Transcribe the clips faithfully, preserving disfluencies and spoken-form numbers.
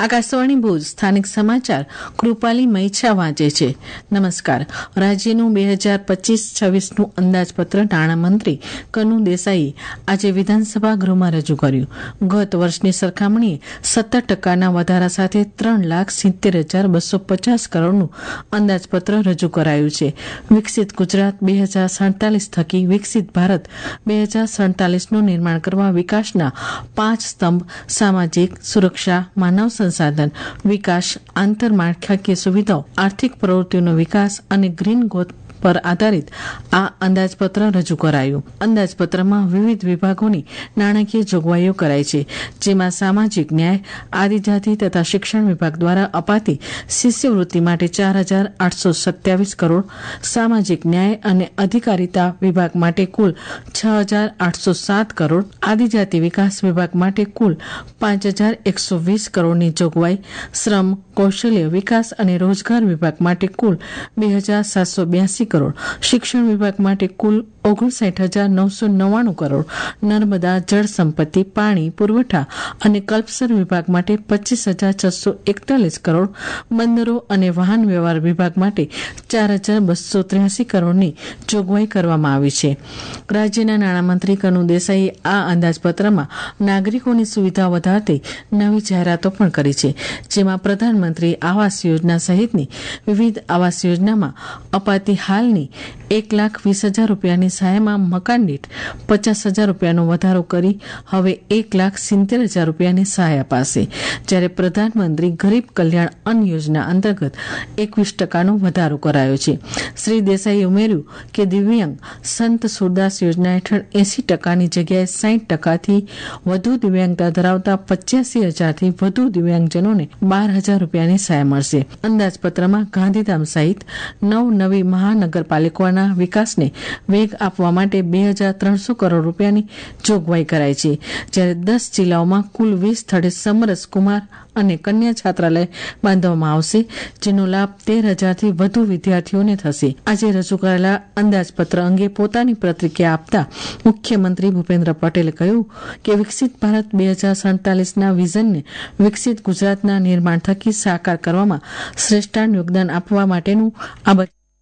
આકાશવાણી ભુજ સ્થાનિક સમાચાર કૃપાલી મૈછા વાંચે છે. નમસ્કાર. રાજ્યનું બે હજાર પચીસ છવ્વીસનું અંદાજપત્ર નાણામંત્રી કનુ દેસાઈએ આજે વિધાનસભા ગૃહમાં રજૂ કર્યું. ગત વર્ષની સરખામણીએ સત્તર ટકાના વધારા સાથે ત્રણ લાખ સિત્તેર હજાર બસો પચાસ કરોડનું અંદાજપત્ર રજૂ કરાયું છે. વિકસિત ગુજરાત બે હજાર સડતાલીસ થકી વિકસિત ભારત બે હજાર સડતાલીસનું નિર્માણ કરવા વિકાસના પાંચ સ્તંભ સામાજિક સુરક્ષા, માનવ સંસાધન વિકાસ, આંતરમાળખાકીય સુવિધાઓ, આર્થિક પ્રવૃત્તિઓનો વિકાસ અને ગ્રીન ગ્રોથ પર આધારિત આ અંદાજપત્ર રજૂ કરાયું. અંદાજપત્રમાં વિવિધ વિભાગોની નાણાકીય જોગવાઈઓ કરાઈ છે, જેમાં સામાજિક ન્યાય, આદિજાતિ તથા શિક્ષણ વિભાગ દ્વારા અપાતી શિષ્યવૃત્તિ માટે ચાર હજાર આઠસો સત્યાવીસ કરોડ, સામાજિક ન્યાય અને અધિકારીતા વિભાગ માટે કુલ છ હજાર આઠસો સાત કરોડ, આદિજાતિ વિકાસ વિભાગ માટે કુલ પાંચ હજાર એકસો વીસ કરોડની જોગવાઈ, શ્રમ, કૌશલ્ય વિકાસ અને રોજગાર વિભાગ માટે કુલ બે હજાર સાતસો બ્યાસી કરોડ, શિક્ષણ વિભાગ માટે કુલ ઓગણસાઠ હજાર નવસો નવ્વાણું કરોડ, નર્મદા જળ સંપત્તિ, પાણી પુરવઠા અને કલ્પસર વિભાગ માટે પચીસ હજાર છસો એકતાલીસ કરોડ, બંદરો અને વાહન વ્યવહાર વિભાગ માટે ચાર હજાર બસો ત્ર્યાસી કરોડની જોગવાઈ કરવામાં આવી છે. રાજ્યના નાણામંત્રી કનુ દેસાઈએ આ અંદાજપત્રમાં નાગરિકોની સુવિધા વધારતી નવી જાહેરાતો પણ કરી છે, જેમાં પ્રધાનમંત્રી આવાસ યોજના સહિતની વિવિધ આવાસ યોજનામાં અપાતી હાલની એક લાખ વીસ હજાર રૂપિયાની સહાયમાં મકાન દીઠ પચાસ હજાર રૂપિયાનો વધારો કરી હવે એક લાખ સિત્તેર હજાર રૂપિયાની સહાય અપાશે, જ્યારે પ્રધાનમંત્રી ગરીબ કલ્યાણ અન્ન યોજના અંતર્ગત એકવીસ ટકાનો વધારો કરાયો છે. શ્રી દેસાઈએ ઉમેર્યું કે દિવ્યાંગ સંત સુરદાસ યોજના હેઠળ એસી ટકાની જગ્યાએ સાઠ ટકાથી વધુ દિવ્યાંગતા ધરાવતા પચ્યાસી હજારથી વધુ દિવ્યાંગજનોને બાર હજાર રૂપિયાની સહાય મળશે. અંદાજપત્રમાં ગાંધીધામ સહિત નવ નવી મહાનગરપાલિકાઓના વિકાસને વેગ આપવા માટે બે હજાર ત્રણસો કરોડ રૂપિયાની જોગવાઈ કરાઈ છે, જ્યારે દસ જિલ્લાઓમાં કુલ વીસ સ્થળે સમરસ કુમાર અને કન્યા છાત્રાલય બાંધવામાં આવશે, જેનો લાભ તેર હજારથી વધુ વિદ્યાર્થીઓને થશે. આજે રજૂ કરાયેલા અંદાજપત્ર અંગે પોતાની પ્રતિક્રિયા આપતા મુખ્યમંત્રી ભૂપેન્દ્ર પટેલે કહ્યું કે વિકસિત ભારત બે હજાર સડતાલીસના વિઝનને વિકસિત ગુજરાતના નિર્માણ થકી સાકાર કરવામાં શ્રેષ્ઠ યોગદાન આપવા માટેનું આ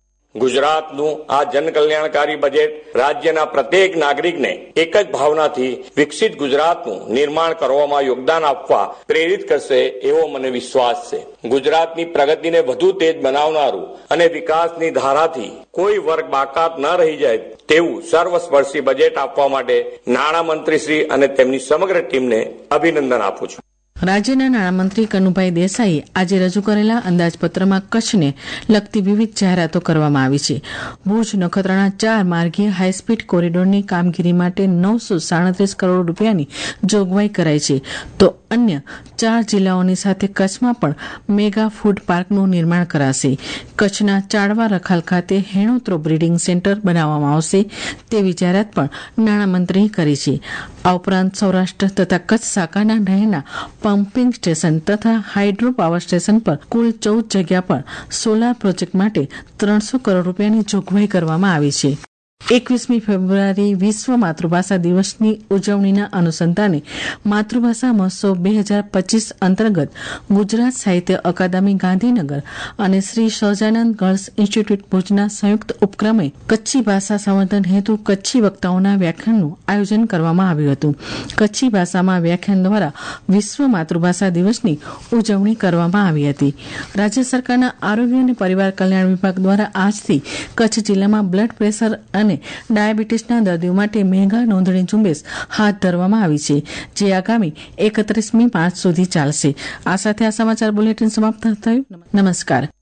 ગુજરાતનું આ જનકલ્યાણકારી બજેટ રાજ્યના પ્રત્યેક નાગરિકને એક જ ભાવનાથી વિકસિત ગુજરાતનું નિર્માણ કરવામાં યોગદાન આપવા પ્રેરિત કરશે એવો મને વિશ્વાસ છે. ગુજરાતની પ્રગતિને વધુ તેજ બનાવનારું અને વિકાસની ધારાથી કોઈ વર્ગ બાકાત ન રહી જાય તેવું સર્વસ્પર્શી બજેટ આપવા માટે નાણામંત્રીશ્રી અને તેમની સમગ્ર ટીમને અભિનંદન આપું છું. રાજ્યના નાણામંત્રી કનુભાઈ દેસાઈએ આજે રજૂ કરેલા અંદાજપત્રમાં કચ્છને લગતી વિવિધ જાહેરાતો કરવામાં આવી છે. ભુજ નખત્રાણા ચાર માર્ગીય હાઈસ્પીડ કોરિડોરની કામગીરી માટે નવસો સાડત્રીસ કરોડ રૂપિયાની જોગવાઈ કરાઈ છે, તો અન્ય ચાર જિલ્લાઓની સાથે કચ્છમાં પણ મેગા ફૂડ પાર્કનું નિર્માણ કરાશે. કચ્છના ચાડવા રખાલ ખાતે હેણોત્રો બ્રીડિંગ સેન્ટર બનાવવામાં આવશે તેવી જાહેરાત પણ નાણામંત્રીએ કરી છે. આ ઉપરાંત સૌરાષ્ટ્ર તથા કચ્છ શાખાના નહેરના પમ્પિંગ સ્ટેશન તથા હાઇડ્રો પાવર સ્ટેશન પર કુલ ચૌદ જગ્યા પર સોલાર પ્રોજેક્ટ માટે ત્રણસો કરોડ રૂપિયાની જોગવાઈ કરવામાં આવી છે. એકવીસમી ફેબ્રુઆરી વિશ્વ માતૃભાષા દિવસની ઉજવણીના અનુસંધાને માતૃભાષા મહોત્સવ બે હજાર પચીસ અંતર્ગત ગુજરાત સાહિત્ય અકાદમી ગાંધીનગર અને શ્રી સહજાનંદ ગર્લ્સ ઇન્સ્ટિટ્યૂટ ભુજના સંયુક્ત ઉપક્રમે કચ્છી ભાષા સંવર્ધન હેતુ કચ્છી વક્તાઓના વ્યાખ્યાનનું આયોજન કરવામાં આવ્યું હતું. કચ્છી ભાષામાં વ્યાખ્યાન દ્વારા વિશ્વ માતૃભાષા દિવસની ઉજવણી કરવામાં આવી હતી. રાજ્ય સરકારના આરોગ્ય અને પરિવાર કલ્યાણ વિભાગ દ્વારા આજથી કચ્છ જિલ્લામાં બ્લડ પ્રેશર અને ડાયાબિટીસના દર્દીઓ માટે મેગા નોંધણી ઝુંબેશ હાથ ધરવામાં આવી છે, જે આગામી એકત્રીસમી માર્ચ સુધી ચાલશે. આ સાથે આ સમાચાર બુલેટિન સમાપ્ત થયું. નમસ્કાર.